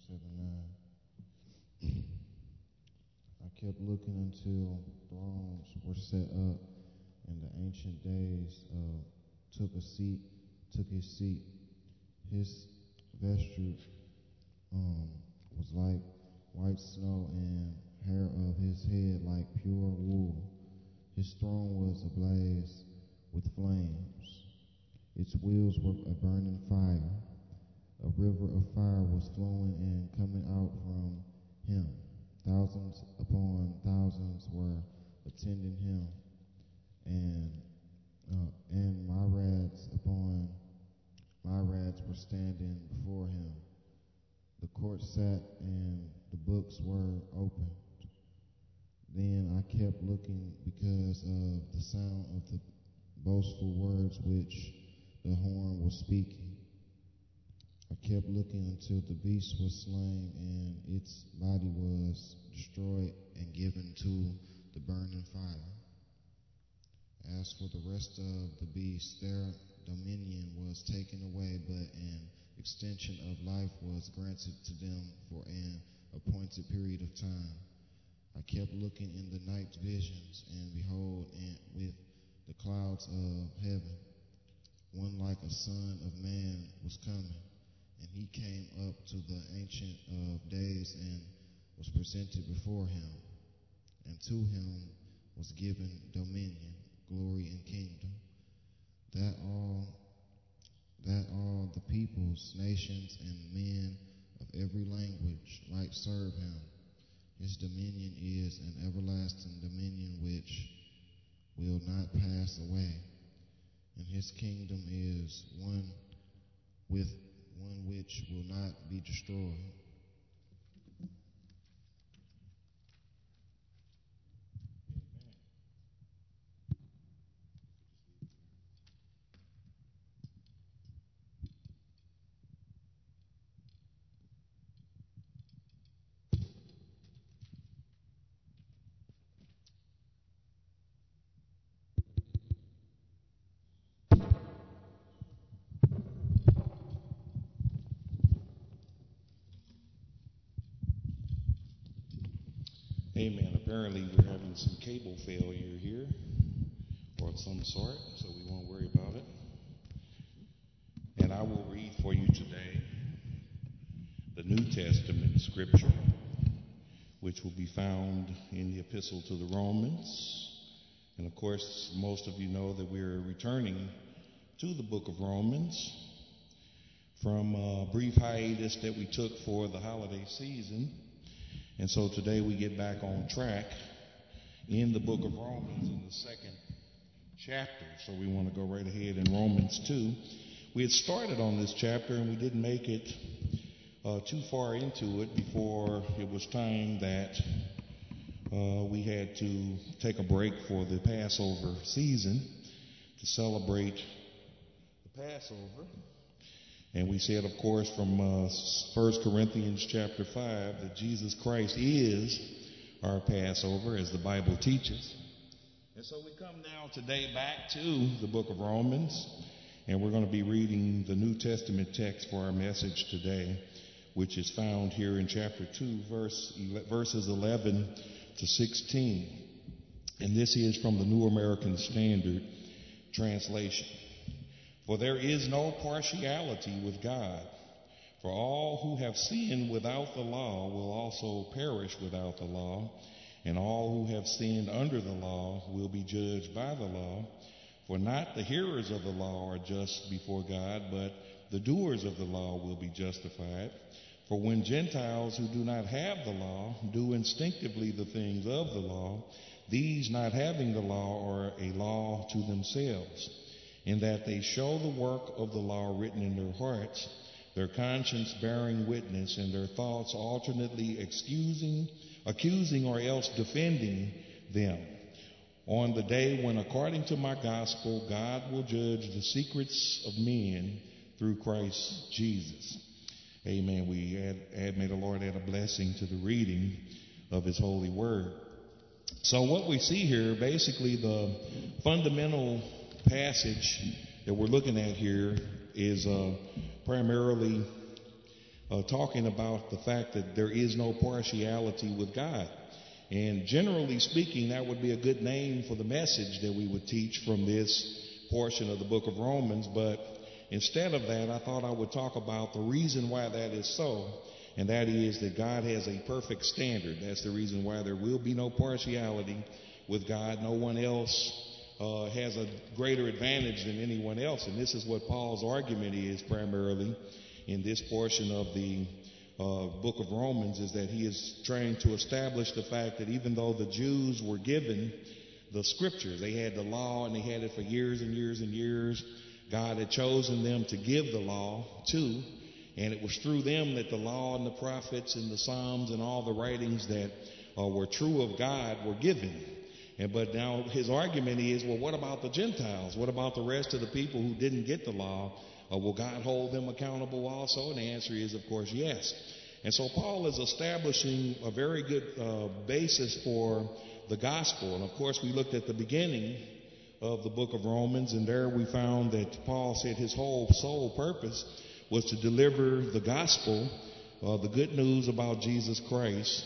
7:9. I kept looking until thrones were set up, and the ancient days took his seat. His vesture was like white snow, and hair of his head like pure wool. His throne was ablaze with flames. Its wheels were a burning fire. A river of fire was flowing and coming out from him. Thousands upon thousands were attending him, and myriads upon myriads were standing before him. The court sat, and the books were opened. Then I kept looking because of the sound of the boastful words which the horn was speaking. I kept looking until the beast was slain, and its body was destroyed and given to the burning fire. As for the rest of the beasts, their dominion was taken away, but an extension of life was granted to them for an appointed period of time. I kept looking in the night visions, and behold, and with the clouds of heaven, one like a son of man was coming. And he came up to the Ancient of Days and was presented before him. And to him was given dominion, glory, and kingdom, that all the peoples, nations, and men of every language might serve him. His dominion is an everlasting dominion which will not pass away, and his kingdom is one which will not be destroyed. Amen. Apparently we're having some cable failure here or of some sort, so we won't worry about it. And I will read for you today the New Testament scripture, which will be found in the Epistle to the Romans. And of course, most of you know that we're returning to the book of Romans from a brief hiatus that we took for the holiday season. And so today we get back on track in the book of Romans in the second chapter. So we want to go right ahead in Romans 2. We had started on this chapter and we didn't make it too far into it before it was time that we had to take a break for the Passover season to celebrate the Passover. And we said, of course, from 1 Corinthians chapter 5 that Jesus Christ is our Passover, as the Bible teaches. And so we come now today back to the book of Romans, and we're going to be reading the New Testament text for our message today, which is found here in chapter 2, verses 11 to 16. And this is from the New American Standard Translation. For there is no partiality with God, for all who have sinned without the law will also perish without the law, and all who have sinned under the law will be judged by the law. For not the hearers of the law are just before God, but the doers of the law will be justified. For when Gentiles who do not have the law do instinctively the things of the law, these not having the law are a law to themselves, in that they show the work of the law written in their hearts, their conscience bearing witness, and their thoughts alternately accusing or else defending them. On the day when, according to my gospel, God will judge the secrets of men through Christ Jesus. Amen. May the Lord add a blessing to the reading of his holy word. So what we see here, basically the fundamental passage that we're looking at here is primarily talking about the fact that there is no partiality with God. And generally speaking, that would be a good name for the message that we would teach from this portion of the book of Romans. But instead of that, I thought I would talk about the reason why that is so, and that is that God has a perfect standard. That's the reason why there will be no partiality with God. No one else has a greater advantage than anyone else. And this is what Paul's argument is primarily in this portion of the book of Romans, is that he is trying to establish the fact that even though the Jews were given the scriptures, they had the law and they had it for years and years and years. God had chosen them to give the law to, and it was through them that the law and the prophets and the Psalms and all the writings that were true of God were given. But now his argument is, well, what about the Gentiles? What about the rest of the people who didn't get the law? Will God hold them accountable also? And the answer is, of course, yes. And so Paul is establishing a very good basis for the gospel. And of course, we looked at the beginning of the book of Romans, and there we found that Paul said his whole sole purpose was to deliver the gospel, the good news about Jesus Christ,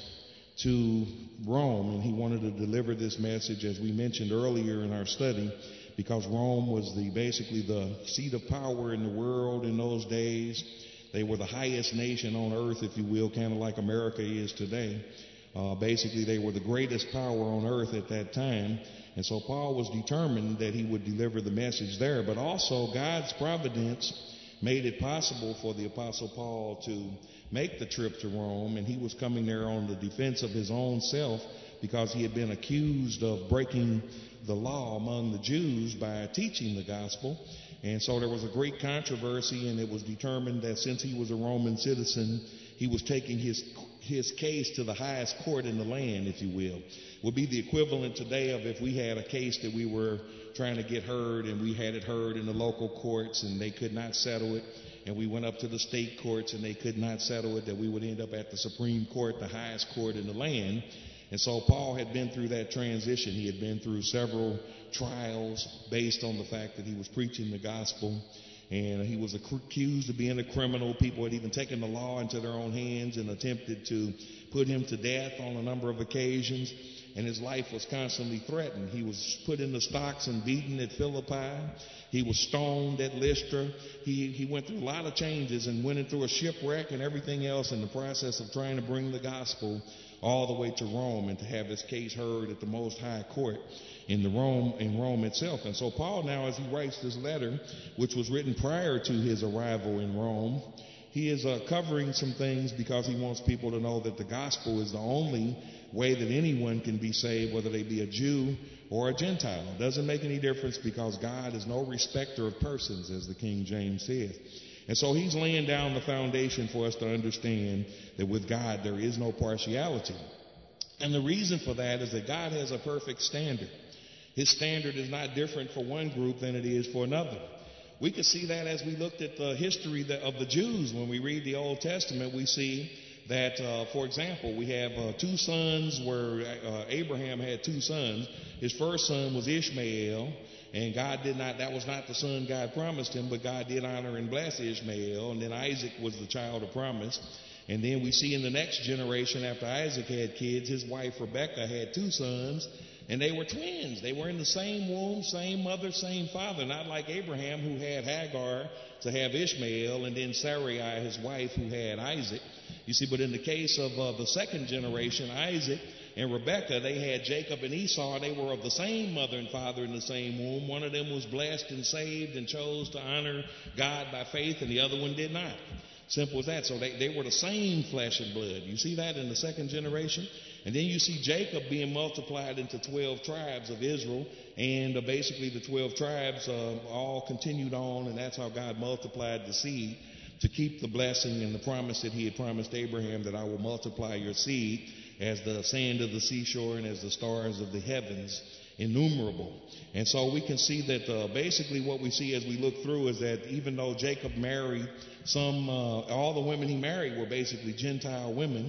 to Rome. And he wanted to deliver this message, as we mentioned earlier in our study, because Rome was basically the seat of power in the world in those days. They were the highest nation on earth, if you will, kind of like America is today. Basically, they were the greatest power on earth at that time. And so Paul was determined that he would deliver the message there. But also, God's providence made it possible for the Apostle Paul to make the trip to Rome. And he was coming there on the defense of his own self, because he had been accused of breaking the law among the Jews by teaching the gospel. And so there was a great controversy, and it was determined that since he was a Roman citizen, he was taking his case to the highest court in the land, if you will. Would be the equivalent today of if we had a case that we were trying to get heard, and we had it heard in the local courts and they could not settle it, and we went up to the state courts and they could not settle it, that we would end up at the Supreme Court, the highest court in the land. And so Paul had been through that transition. He had been through several trials based on the fact that he was preaching the gospel, and he was accused of being a criminal. People had even taken the law into their own hands and attempted to put him to death on a number of occasions, and his life was constantly threatened. He was put in the stocks and beaten at Philippi. He was stoned at Lystra. He went through a lot of changes and went through a shipwreck and everything else in the process of trying to bring the gospel all the way to Rome and to have his case heard at the Most High Court in Rome itself. And so Paul now, as he writes this letter, which was written prior to his arrival in Rome, he is covering some things because he wants people to know that the gospel is the only way that anyone can be saved, whether they be a Jew or a Gentile. It doesn't make any difference, because God is no respecter of persons, as the King James says. And so he's laying down the foundation for us to understand that with God there is no partiality. And the reason for that is that God has a perfect standard. His standard is not different for one group than it is for another. We could see that as we looked at the history of the Jews. When we read the Old Testament, we see that, for example, we have two sons where Abraham had two sons. His first son was Ishmael, and that was not the son God promised him, but God did honor and bless Ishmael. And then Isaac was the child of promise. And then we see in the next generation, after Isaac had kids, his wife Rebekah had two sons, and they were twins. They were in the same womb, same mother, same father, not like Abraham, who had Hagar to have Ishmael, and then Sarai, his wife, who had Isaac. You see, but in the case of the second generation, Isaac and Rebekah, they had Jacob and Esau. They were of the same mother and father in the same womb. One of them was blessed and saved and chose to honor God by faith, and the other one did not. Simple as that. So they were the same flesh and blood. You see that in the second generation? And then you see Jacob being multiplied into 12 tribes of Israel, and basically the 12 tribes all continued on, and that's how God multiplied the seed to keep the blessing and the promise that he had promised Abraham, that I will multiply your seed as the sand of the seashore and as the stars of the heavens, innumerable. And so we can see that basically what we see as we look through is that even though Jacob married all the women he married were basically Gentile women,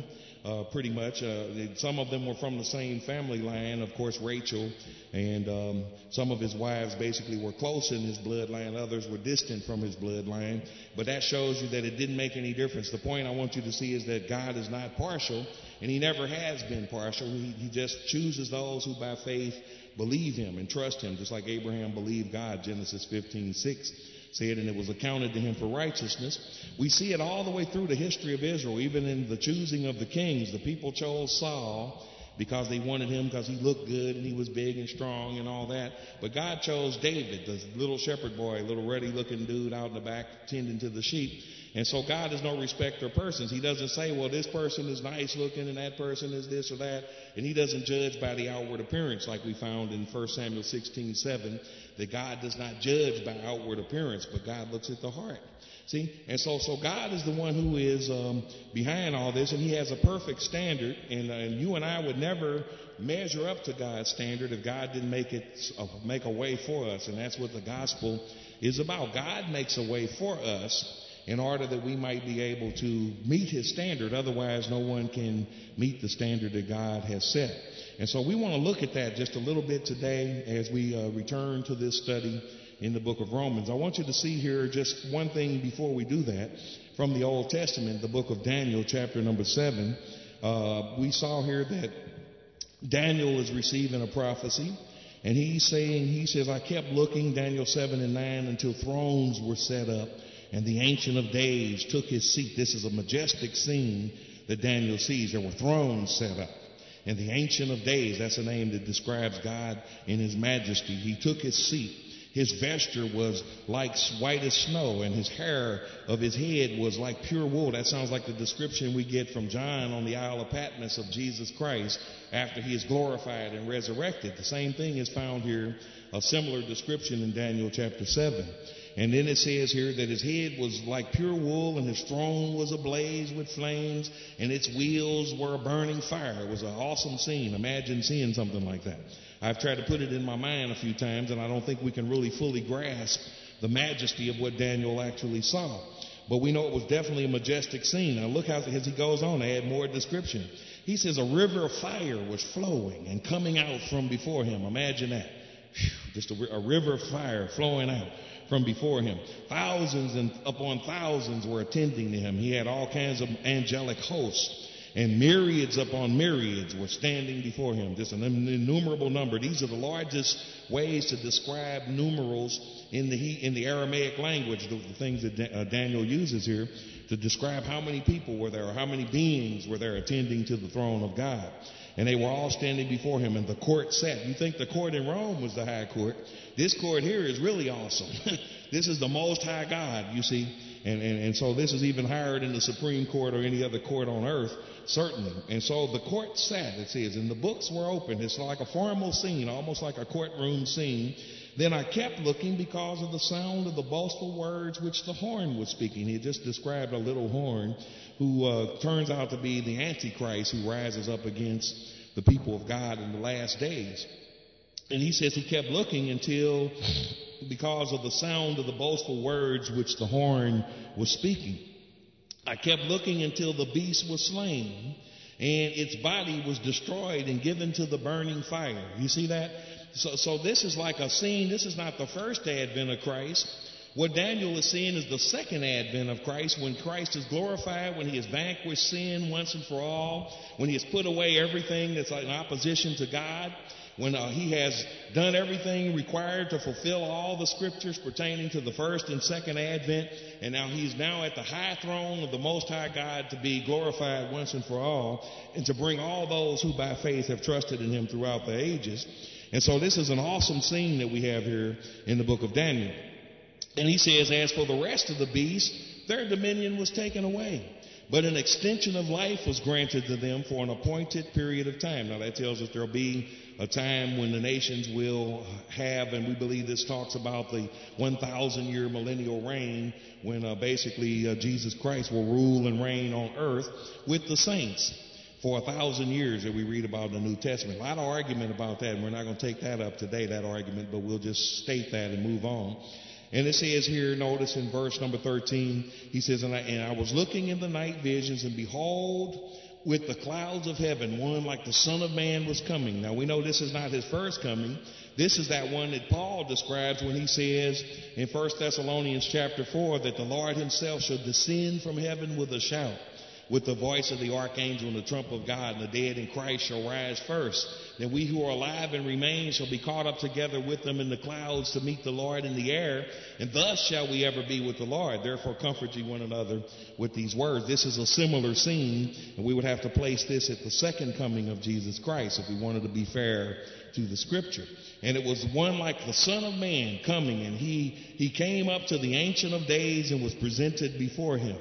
pretty much. Some of them were from the same family line, of course, Rachel, and some of his wives basically were close in his bloodline. Others were distant from his bloodline. But that shows you that it didn't make any difference. The point I want you to see is that God is not partial, and he never has been partial. He just chooses those who by faith believe him and trust him, just like Abraham believed God, Genesis 15:6 said, and it was accounted to him for righteousness. We see it all the way through the history of Israel, even in the choosing of the kings. The people chose Saul because they wanted him because he looked good and he was big and strong and all that. But God chose David, the little shepherd boy, little ruddy looking dude out in the back tending to the sheep. And so God is no respecter of persons. He doesn't say, well, this person is nice looking and that person is this or that. And he doesn't judge by the outward appearance like we found in 1 Samuel 16:7, that God does not judge by outward appearance, but God looks at the heart. See? And so God is the one who is behind all this, and he has a perfect standard. And you and I would never measure up to God's standard if God didn't make a way for us. And that's what the gospel is about. God makes a way for us in order that we might be able to meet his standard. Otherwise, no one can meet the standard that God has set. And so we want to look at that just a little bit today as we return to this study in the book of Romans. I want you to see here just one thing before we do that. From the Old Testament, the book of Daniel, chapter number 7, we saw here that Daniel is receiving a prophecy. And he says, I kept looking, Daniel 7 and 9, until thrones were set up, and the Ancient of Days took his seat. This is a majestic scene that Daniel sees. There were thrones set up. And the Ancient of Days, that's a name that describes God in his majesty. He took his seat. His vesture was like white as snow, and his hair of his head was like pure wool. That sounds like the description we get from John on the Isle of Patmos of Jesus Christ after he is glorified and resurrected. The same thing is found here, a similar description in Daniel chapter 7. And then it says here that his head was like pure wool, and his throne was ablaze with flames, and its wheels were a burning fire. It was an awesome scene. Imagine seeing something like that. I've tried to put it in my mind a few times, and I don't think we can really fully grasp the majesty of what Daniel actually saw. But we know it was definitely a majestic scene. Now look how, as he goes on, to add more description. He says a river of fire was flowing and coming out from before him. Imagine that. Just a river of fire flowing out from before him. Thousands and upon thousands were attending to him. He had all kinds of angelic hosts, and myriads upon myriads were standing before him. Just an innumerable number. These are the largest ways to describe numerals in the Aramaic language, the things that Daniel uses here to describe how many people were there, or how many beings were there attending to the throne of God. And they were all standing before him, and the court sat. You think the court in Rome was the high court. This court here is really awesome. This is the Most High God, you see. And so this is even higher than the Supreme Court or any other court on earth, certainly. And so the court sat, it says, and the books were open. It's like a formal scene, almost like a courtroom scene. Then I kept looking because of the sound of the boastful words which the horn was speaking. He just described a little horn who turns out to be the Antichrist who rises up against the people of God in the last days. And he says he kept looking until, because of the sound of the boastful words which the horn was speaking, I kept looking until the beast was slain and its body was destroyed and given to the burning fire. You see that? So this is like a scene. This is not the first advent of Christ. What Daniel is seeing is the second advent of Christ, when Christ is glorified, when he has vanquished sin once and for all, when he has put away everything that's in opposition to God, when he has done everything required to fulfill all the scriptures pertaining to the first and second advent, and now he's now at the high throne of the Most High God to be glorified once and for all, and to bring all those who by faith have trusted in him throughout the ages. And so this is an awesome scene that we have here in the book of Daniel. And he says, as for the rest of the beasts, their dominion was taken away, but an extension of life was granted to them for an appointed period of time. Now that tells us there'll be a time when the nations will have, and we believe this talks about the 1,000-year millennial reign, when basically Jesus Christ will rule and reign on earth with the saints for 1,000 years that we read about in the New Testament. A lot of argument about that, and we're not going to take that up today, that argument, but we'll just state that and move on. And it says here, notice in verse number 13, he says, and I was looking in the night visions, and behold, with the clouds of heaven, one like the Son of Man was coming. Now we know this is not his first coming. This is that one that Paul describes when he says in 1 Thessalonians chapter 4 that the Lord himself shall descend from heaven with a shout, with the voice of the archangel and the trump of God, and the dead in Christ shall rise first. Then we who are alive and remain shall be caught up together with them in the clouds to meet the Lord in the air, and thus shall we ever be with the Lord. Therefore comfort ye one another with these words. This is a similar scene, and we would have to place this at the second coming of Jesus Christ if we wanted to be fair to the scripture. And it was one like the Son of Man coming, and he came up to the Ancient of Days and was presented before him.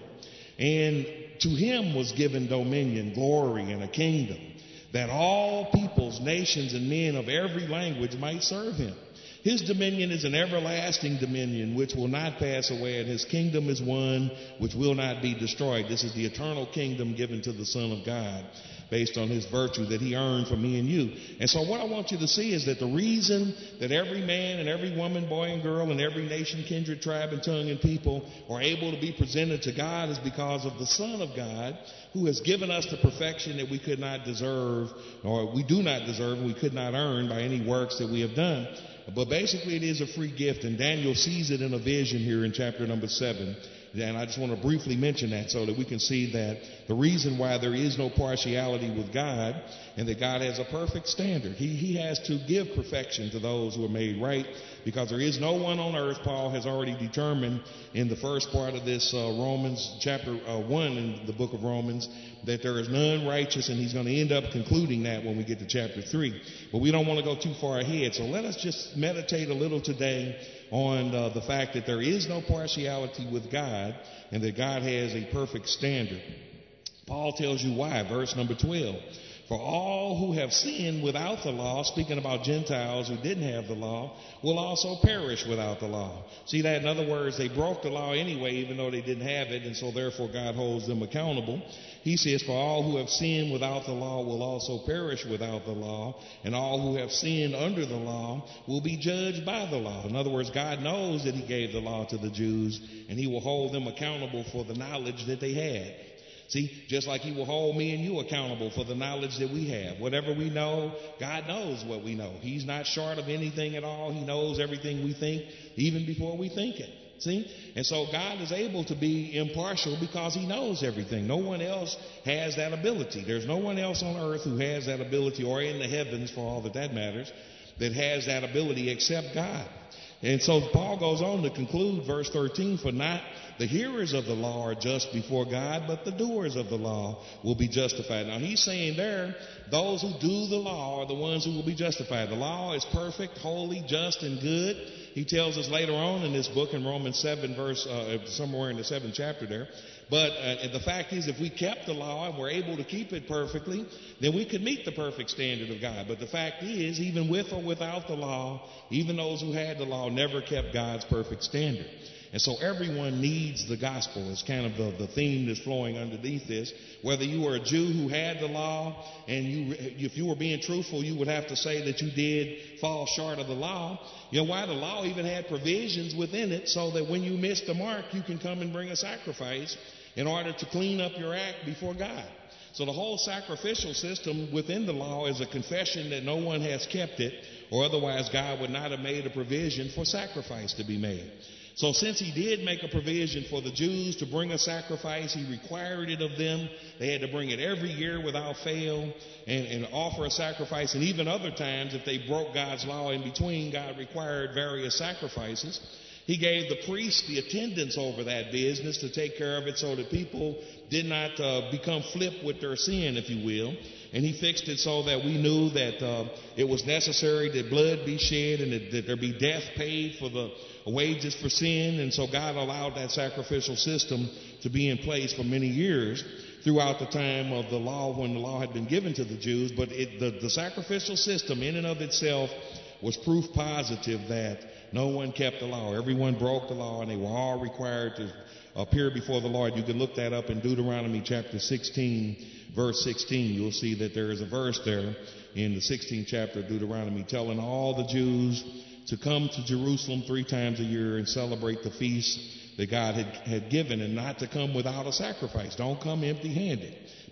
And to him was given dominion, glory, and a kingdom, that all peoples, nations, and men of every language might serve him. His dominion is an everlasting dominion which will not pass away, and his kingdom is one which will not be destroyed. This is the eternal kingdom given to the Son of God based on his virtue that he earned from me and you. And so what I want you to see is that the reason that every man and every woman, boy and girl, and every nation, kindred, tribe, and tongue and people are able to be presented to God is because of the Son of God, who has given us the perfection that we could not deserve, or we do not deserve, and we could not earn by any works that we have done. But basically it is a free gift, and Daniel sees it in a vision here in chapter number 7. And I just want to briefly mention that so that we can see that the reason why there is no partiality with God and that God has a perfect standard. He has to give perfection to those who are made right, because there is no one on earth, Paul has already determined in the first part of this Romans chapter 1 in the book of Romans, that there is none righteous, and he's going to end up concluding that when we get to chapter 3. But we don't want to go too far ahead, so let us just meditate a little today on the fact that there is no partiality with God and that God has a perfect standard. Paul tells you why, verse number 12. For all who have sinned without the law, speaking about Gentiles who didn't have the law, will also perish without the law. See that? In other words, they broke the law anyway, even though they didn't have it, and so therefore God holds them accountable. He says, for all who have sinned without the law will also perish without the law, and all who have sinned under the law will be judged by the law. In other words, God knows that he gave the law to the Jews, and he will hold them accountable for the knowledge that they had. See, just like he will hold me and you accountable for the knowledge that we have. Whatever we know, God knows what we know. He's not short of anything at all. He knows everything we think, even before we think it. See? And so God is able to be impartial because he knows everything. No one else has that ability. There's no one else on earth who has that ability, or in the heavens for all that matters, that has that ability except God. And so Paul goes on to conclude verse 13, for not the hearers of the law are just before God, but the doers of the law will be justified. Now he's saying there, those who do the law are the ones who will be justified. The law is perfect, holy, just, and good. He tells us later on in this book in Romans 7 verse, somewhere in the 7th chapter there. But the fact is, if we kept the law and were able to keep it perfectly, then we could meet the perfect standard of God. But the fact is, even with or without the law, even those who had the law never kept God's perfect standard. And so everyone needs the gospel. It's kind of the theme that's flowing underneath this. Whether you were a Jew who had the law, and if you were being truthful, you would have to say that you did fall short of the law. You know why? The law even had provisions within it so that when you miss the mark, you can come and bring a sacrifice in order to clean up your act before God. So the whole sacrificial system within the law is a confession that no one has kept it, or otherwise God would not have made a provision for sacrifice to be made. So since he did make a provision for the Jews to bring a sacrifice, he required it of them. They had to bring it every year without fail and offer a sacrifice. And even other times, if they broke God's law in between, God required various sacrifices. He gave the priests the attendance over that business to take care of it so that people did not become flip with their sin, if you will. And he fixed it so that we knew that it was necessary that blood be shed and that there be death paid for the wages for sin. And so God allowed that sacrificial system to be in place for many years throughout the time of the law, when the law had been given to the Jews. But the sacrificial system in and of itself was proof positive that no one kept the law. Everyone broke the law, and they were all required to appear before the Lord. You can look that up in Deuteronomy chapter 16, verse 16. You'll see that there is a verse there in the 16th chapter of Deuteronomy telling all the Jews to come to Jerusalem 3 times a year and celebrate the feast that God had given, and not to come without a sacrifice. Don't come empty-handed.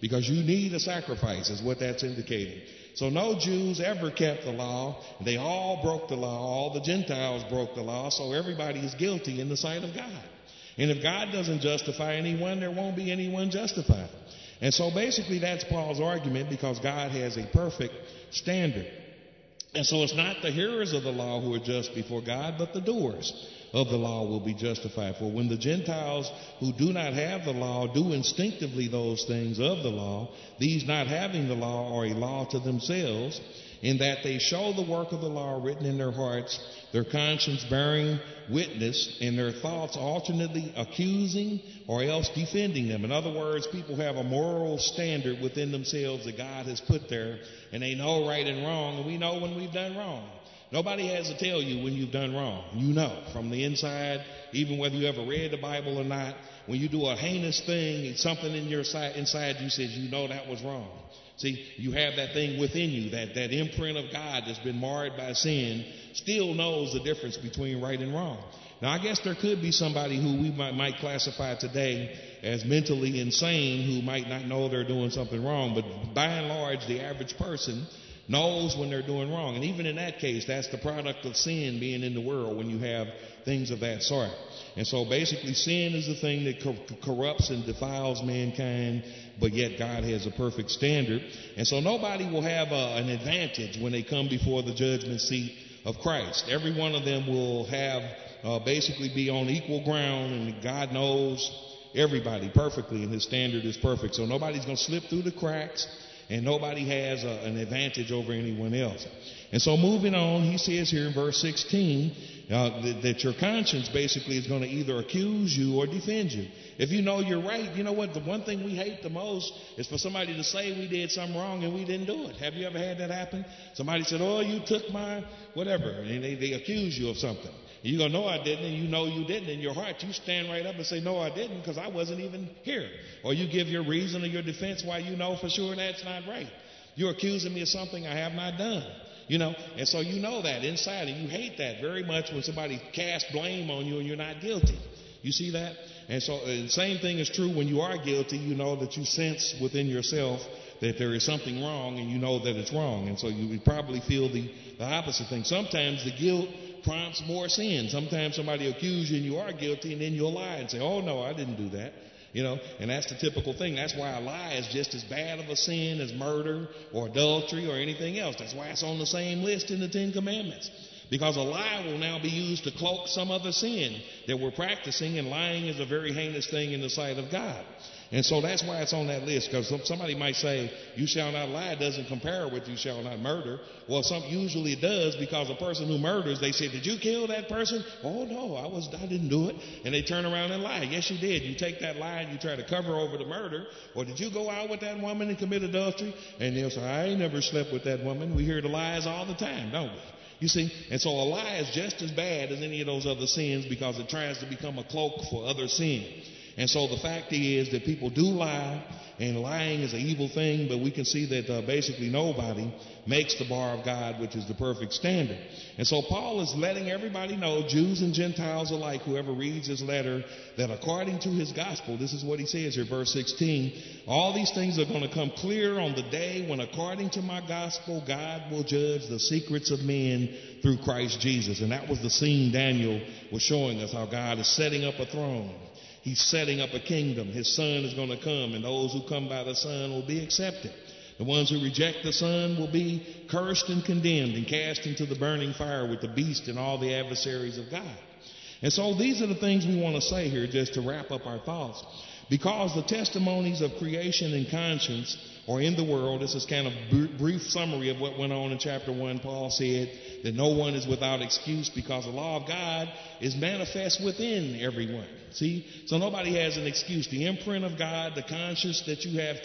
because you need a sacrifice is what that's indicating. So no Jews ever kept the law. They all broke the law. All the Gentiles broke the law. So everybody is guilty in the sight of God. And if God doesn't justify anyone, there won't be anyone justified. And so basically that's Paul's argument, because God has a perfect standard. And so it's not the hearers of the law who are just before God, but the doers of the law will be justified. For when the Gentiles who do not have the law do instinctively those things of the law, these not having the law are a law to themselves, in that they show the work of the law written in their hearts, their conscience bearing witness, and their thoughts alternately accusing or else defending them. In other words, people have a moral standard within themselves that God has put there, and they know right and wrong, and we know when we've done wrong. Nobody has to tell you when you've done wrong. You know from the inside, even whether you ever read the Bible or not, when you do a heinous thing, it's something in your inside you says you know that was wrong. See, you have that thing within you, that imprint of God that's been marred by sin, still knows the difference between right and wrong. Now, I guess there could be somebody who we might classify today as mentally insane who might not know they're doing something wrong, but by and large, the average person knows when they're doing wrong. And even in that case, that's the product of sin being in the world when you have things of that sort. And so basically sin is the thing that corrupts and defiles mankind, but yet God has a perfect standard. And so nobody will have an advantage when they come before the judgment seat of Christ. Every one of them will have basically be on equal ground, and God knows everybody perfectly, and his standard is perfect. So nobody's going to slip through the cracks, and nobody has an advantage over anyone else. And so moving on, he says here in verse 16 that your conscience basically is going to either accuse you or defend you. If you know you're right, you know what? The one thing we hate the most is for somebody to say we did something wrong and we didn't do it. Have you ever had that happen? Somebody said, oh, you took my whatever, and they accuse you of something. You go, no, I didn't, and you know you didn't. In your heart, you stand right up and say, no, I didn't, because I wasn't even here. Or you give your reason or your defense why you know for sure that's not right. You're accusing me of something I have not done. You know, and so you know that inside, and you hate that very much when somebody casts blame on you and you're not guilty. You see that? And so the same thing is true when you are guilty. You know that you sense within yourself that there is something wrong, and you know that it's wrong. And so you would probably feel the opposite thing. Sometimes the guilt prompts more sin. Sometimes somebody will accuse you and you are guilty, and then you'll lie and say, oh, no, I didn't do that. You know, and that's the typical thing. That's why a lie is just as bad of a sin as murder or adultery or anything else. That's why it's on the same list in the Ten Commandments. Because a lie will now be used to cloak some other sin that we're practicing, and lying is a very heinous thing in the sight of God. And so that's why it's on that list, because somebody might say, you shall not lie doesn't compare with you shall not murder. Well, usually it does, because a person who murders, they say, did you kill that person? Oh, no, I didn't do it. And they turn around and lie. Yes, you did. You take that lie and you try to cover over the murder. Or did you go out with that woman and commit adultery? And they'll say, I ain't never slept with that woman. We hear the lies all the time, don't we? You see, and so a lie is just as bad as any of those other sins, because it tries to become a cloak for other sin. And so the fact is that people do lie, and lying is an evil thing, but we can see that basically nobody makes the bar of God, which is the perfect standard. And so Paul is letting everybody know, Jews and Gentiles alike, whoever reads his letter, that according to his gospel, this is what he says here, verse 16, all these things are going to come clear on the day when, according to my gospel, God will judge the secrets of men through Christ Jesus. And that was the scene Daniel was showing us, how God is setting up a throne. He's setting up a kingdom. His Son is going to come, and those who come by the Son will be accepted. The ones who reject the Son will be cursed and condemned and cast into the burning fire with the beast and all the adversaries of God. And so these are the things we want to say here, just to wrap up our thoughts. Because the testimonies of creation and conscience are in the world. This is kind of brief summary of what went on in chapter 1. Paul said that no one is without excuse, because the law of God is manifest within everyone. See? So nobody has an excuse. The imprint of God, the conscience that you have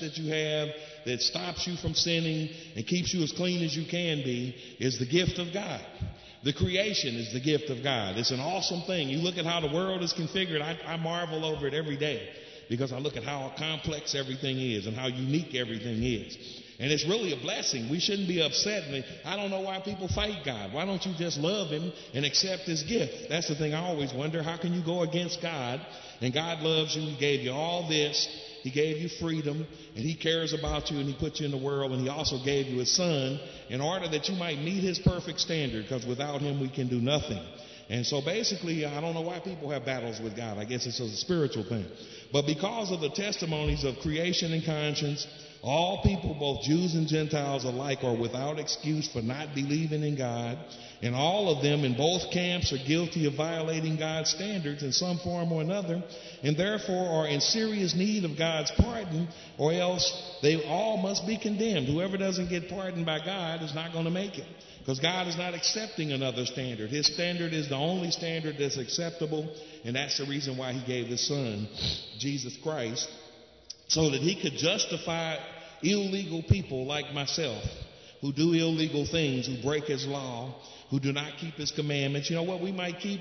that stops you from sinning and keeps you as clean as you can be, is the gift of God. The creation is the gift of God. It's an awesome thing. You look at how the world is configured. I marvel over it every day, because I look at how complex everything is and how unique everything is. And it's really a blessing. We shouldn't be upset. I don't know why people fight God. Why don't you just love him and accept his gift? That's the thing I always wonder. How can you go against God? And God loves you. He gave you all this. He gave you freedom, and he cares about you, and he put you in the world, and he also gave you his son in order that you might meet his perfect standard, because without him we can do nothing. And so basically, I don't know why people have battles with God. I guess it's a spiritual thing. But because of the testimonies of creation and conscience, all people, both Jews and Gentiles alike, are without excuse for not believing in God. And all of them in both camps are guilty of violating God's standards in some form or another, and therefore are in serious need of God's pardon, or else they all must be condemned. Whoever doesn't get pardoned by God is not going to make it, because God is not accepting another standard. His standard is the only standard that's acceptable, and that's the reason why he gave his son, Jesus Christ, so that he could justify illegal people like myself, who do illegal things, who break his law, who do not keep his commandments. You know what? We might keep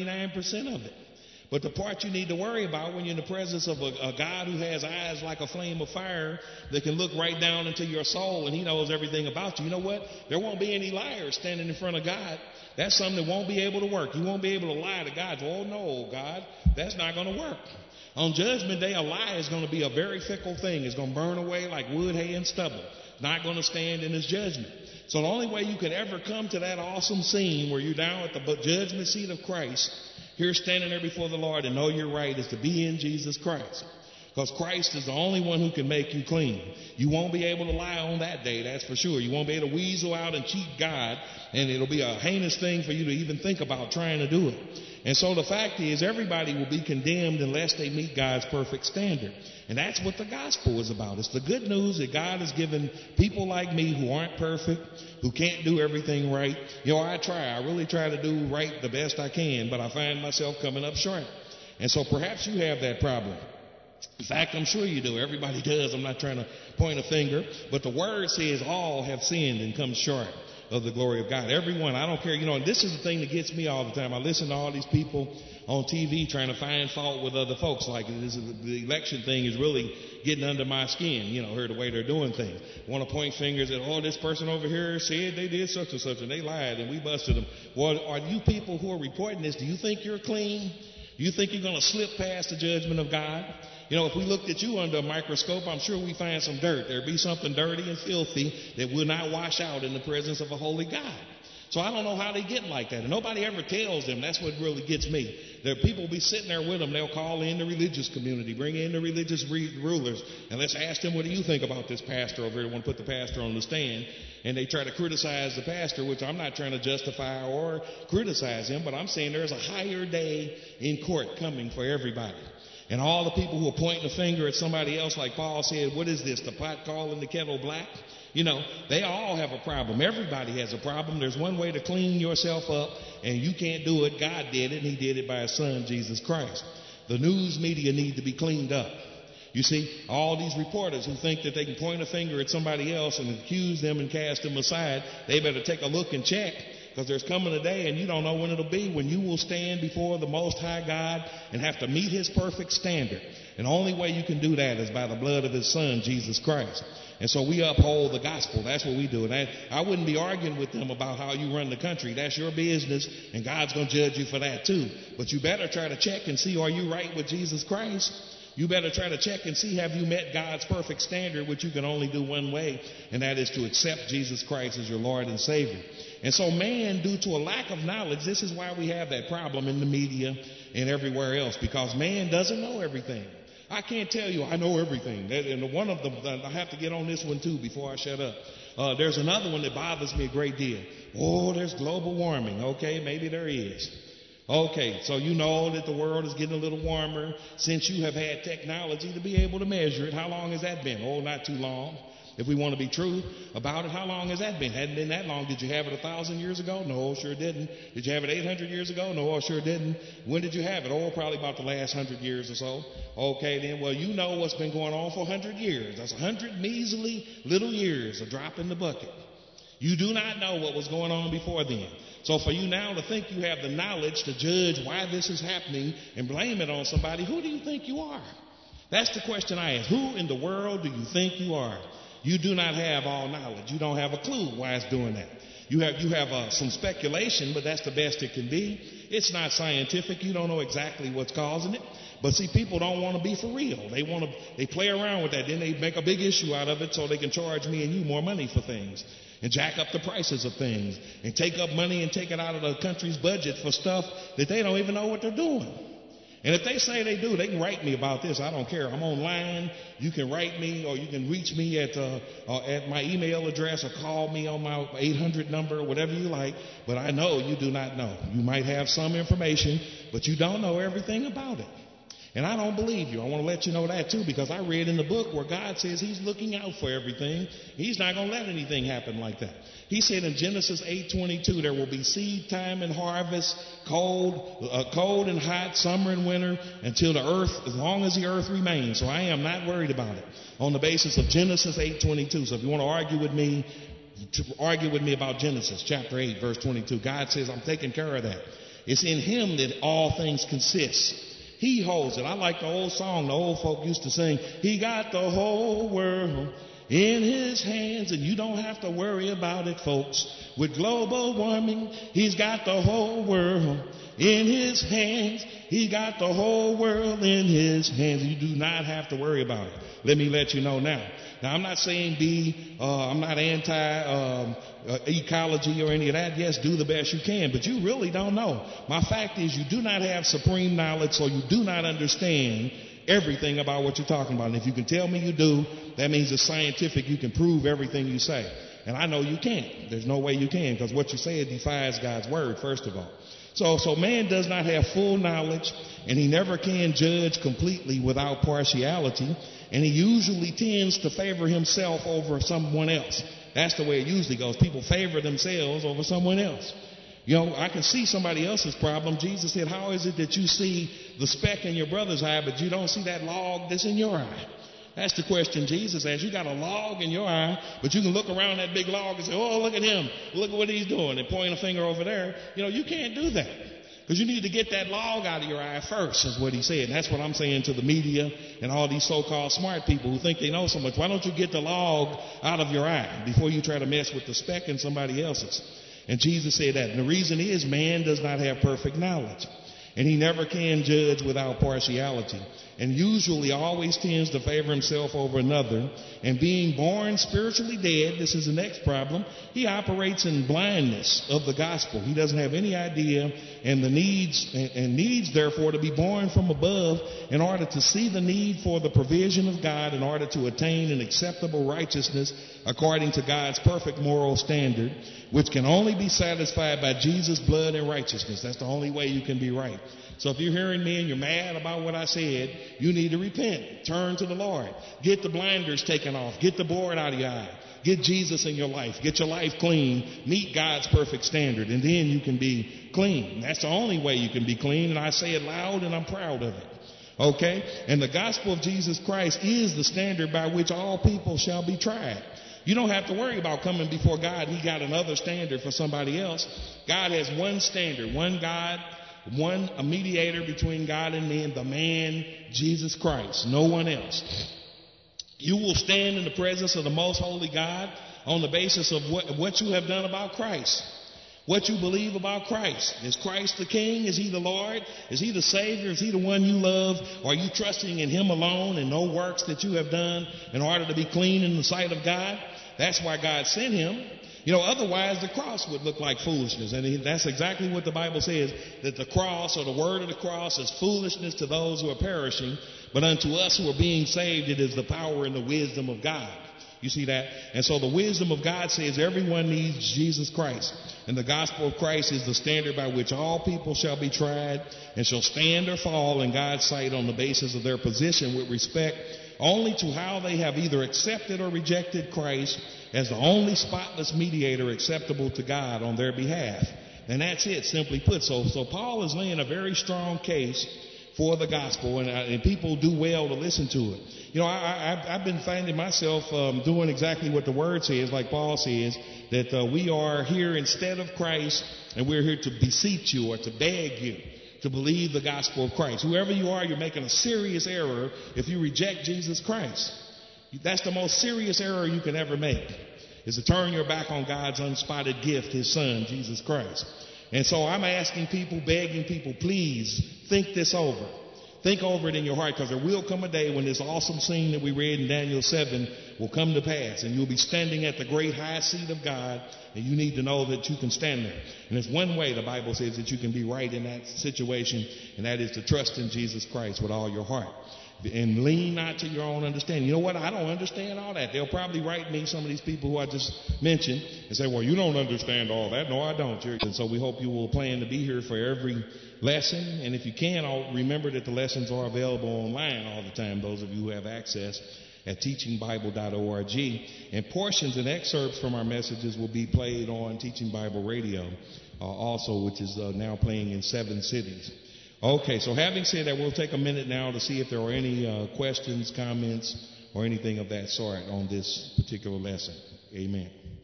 99% of it. But the part you need to worry about when you're in the presence of a God who has eyes like a flame of fire that can look right down into your soul, and he knows everything about you. You know what? There won't be any liars standing in front of God. That's something that won't be able to work. You won't be able to lie to God. Oh, no, God, that's not going to work. On Judgment Day, a lie is going to be a very fickle thing. It's going to burn away like wood, hay, and stubble. It's not going to stand in his judgment. So the only way you could ever come to that awesome scene where you're down at the judgment seat of Christ, here standing there before the Lord and know you're right, is to be in Jesus Christ. Because Christ is the only one who can make you clean. You won't be able to lie on that day, that's for sure. You won't be able to weasel out and cheat God, and it'll be a heinous thing for you to even think about trying to do it. And so the fact is, everybody will be condemned unless they meet God's perfect standard. And that's what the gospel is about. It's the good news that God has given people like me who aren't perfect, who can't do everything right. You know, I really try to do right the best I can, but I find myself coming up short. And so perhaps you have that problem. In fact, I'm sure you do. Everybody does. I'm not trying to point a finger. But the word says all have sinned and come short of the glory of God. Everyone, I don't care. You know, and this is the thing that gets me all the time. I listen to all these people on TV trying to find fault with other folks. Like the election thing is really getting under my skin, you know, the way they're doing things. Want to point fingers at, oh, this person over here said they did such and such and they lied and we busted them. Well, are you people who are reporting this, do you think you're clean? Do you think you're going to slip past the judgment of God? You know, if we looked at you under a microscope, I'm sure we'd find some dirt. There'd be something dirty and filthy that would not wash out in the presence of a holy God. So I don't know how they get like that. And nobody ever tells them. That's what really gets me. There are people be sitting there with them. They'll call in the religious community, bring in the religious rulers, and let's ask them, what do you think about this pastor over here? They want to put the pastor on the stand. And they try to criticize the pastor, which I'm not trying to justify or criticize him, but I'm saying there's a higher day in court coming for everybody. And all the people who are pointing the finger at somebody else, like Paul said, what is this, the pot calling the kettle black? You know, they all have a problem. Everybody has a problem. There's one way to clean yourself up, and you can't do it. God did it, and he did it by his son, Jesus Christ. The news media need to be cleaned up. You see, all these reporters who think that they can point a finger at somebody else and accuse them and cast them aside, they better take a look and check. Because there's coming a day, and you don't know when it'll be, when you will stand before the Most High God and have to meet his perfect standard. And the only way you can do that is by the blood of his son, Jesus Christ. And so we uphold the gospel. That's what we do. And I wouldn't be arguing with them about how you run the country. That's your business, and God's going to judge you for that too. But you better try to check and see, are you right with Jesus Christ? You better try to check and see, have you met God's perfect standard, which you can only do one way, and that is to accept Jesus Christ as your Lord and Savior. And so man, due to a lack of knowledge, this is why we have that problem in the media and everywhere else, because man doesn't know everything. I can't tell you I know everything. And one of them, I have to get on this one too before I shut up. There's another one that bothers me a great deal. Oh, there's global warming. Okay, maybe there is. Okay, so you know that the world is getting a little warmer since you have had technology to be able to measure it. How long has that been? Oh, not too long. If we want to be true about it, how long has that been? Hadn't been that long. Did you have it 1,000 years ago? No, sure didn't. Did you have it 800 years ago? No, sure didn't. When did you have it? Oh, probably about the last 100 years or so. Okay, then, well, you know what's been going on for 100 years. That's 100 measly little years, a drop in the bucket. You do not know what was going on before then. So for you now to think you have the knowledge to judge why this is happening and blame it on somebody, who do you think you are? That's the question I ask. Who in the world do you think you are? You do not have all knowledge. You don't have a clue why it's doing that. You have some speculation, but that's the best it can be. It's not scientific. You don't know exactly what's causing it. But see, people don't want to be for real. They play around with that. Then they make a big issue out of it so they can charge me and you more money for things and jack up the prices of things and take up money and take it out of the country's budget for stuff that they don't even know what they're doing. And if they say they do, they can write me about this. I don't care. I'm online. You can write me or you can reach me at my email address or call me on my 800 number, whatever you like. But I know you do not know. You might have some information, but you don't know everything about it. And I don't believe you. I want to let you know that too, because I read in the book where God says he's looking out for everything. He's not going to let anything happen like that. He said in Genesis 8:22, there will be seed time and harvest, cold and hot, summer and winter, until the earth, as long as the earth remains. So I am not worried about it on the basis of Genesis 8:22. So if you want to argue with me about Genesis chapter 8, verse 22, God says I'm taking care of that. It's in him that all things consist. He holds it. I like the old song the old folk used to sing. He got the whole world in his hands, and you don't have to worry about it, folks. With global warming, he's got the whole world in his hands. He got the whole world in his hands. You do not have to worry about it. Let me let you know now. Now, I'm not saying I'm not anti-ecology or any of that. Yes, do the best you can, but you really don't know. My fact is you do not have supreme knowledge, so you do not understand everything about what you're talking about. And if you can tell me you do, that means it's scientific. You can prove everything you say. And I know you can't. There's no way you can, because what you say defies God's word, first of all. So man does not have full knowledge, and he never can judge completely without partiality, and he usually tends to favor himself over someone else. That's the way it usually goes. People favor themselves over someone else. You know, I can see somebody else's problem. Jesus said, how is it that you see the speck in your brother's eye, but you don't see that log that's in your eye? That's the question Jesus asked. You got a log in your eye, but you can look around that big log and say, oh, look at him. Look at what he's doing. And point a finger over there. You know, you can't do that. Because you need to get that log out of your eye first, is what he said. And that's what I'm saying to the media and all these so-called smart people who think they know so much. Why don't you get the log out of your eye before you try to mess with the speck in somebody else's? And Jesus said that. And the reason is man does not have perfect knowledge. And he never can judge without partiality. And usually always tends to favor himself over another. And being born spiritually dead, this is the next problem, he operates in blindness of the gospel. He doesn't have any idea and needs therefore to be born from above in order to see the need for the provision of God in order to attain an acceptable righteousness according to God's perfect moral standard, which can only be satisfied by Jesus' blood and righteousness. That's the only way you can be right. So if you're hearing me and you're mad about what I said, you need to repent. Turn to the Lord. Get the blinders taken off. Get the board out of your eye. Get Jesus in your life. Get your life clean. Meet God's perfect standard. And then you can be clean. That's the only way you can be clean. And I say it loud and I'm proud of it. Okay? And the gospel of Jesus Christ is the standard by which all people shall be tried. You don't have to worry about coming before God. He got another standard for somebody else. God has one standard, one God, a mediator between God and men, the man, Jesus Christ, no one else. You will stand in the presence of the most holy God on the basis of what you have done about Christ. What you believe about Christ. Is Christ the King? Is he the Lord? Is he the Savior? Is he the one you love? Are you trusting in him alone and no works that you have done in order to be clean in the sight of God? That's why God sent him. You know, otherwise the cross would look like foolishness. And that's exactly what the Bible says, that the cross or the word of the cross is foolishness to those who are perishing, but unto us who are being saved, it is the power and the wisdom of God. You see that? And so the wisdom of God says everyone needs Jesus Christ. And the gospel of Christ is the standard by which all people shall be tried and shall stand or fall in God's sight on the basis of their position with respect only to how they have either accepted or rejected Christ as the only spotless mediator acceptable to God on their behalf. And that's it, simply put. So Paul is laying a very strong case for the gospel, and people do well to listen to it. You know, I've been finding myself doing exactly what the word says, like Paul says, that we are here instead of Christ, and we're here to beseech you or to beg you to believe the gospel of Christ. Whoever you are, you're making a serious error if you reject Jesus Christ. That's the most serious error you can ever make, is to turn your back on God's unspotted gift, his son, Jesus Christ. And so I'm asking people, begging people, please think this over. Think over it in your heart, because there will come a day when this awesome scene that we read in Daniel 7 will come to pass, and you'll be standing at the great high seat of God, and you need to know that you can stand there. And there's one way the Bible says that you can be right in that situation, and that is to trust in Jesus Christ with all your heart. And lean not to your own understanding. You know what? I don't understand all that. They'll probably write me, some of these people who I just mentioned, and say, well, you don't understand all that. No, I don't, church. And so we hope you will plan to be here for every lesson. And if you can, remember that the lessons are available online all the time, those of you who have access at teachingbible.org. And portions and excerpts from our messages will be played on Teaching Bible Radio also, which is now playing in 7 cities. Okay, so having said that, we'll take a minute now to see if there are any questions, comments, or anything of that sort on this particular lesson. Amen.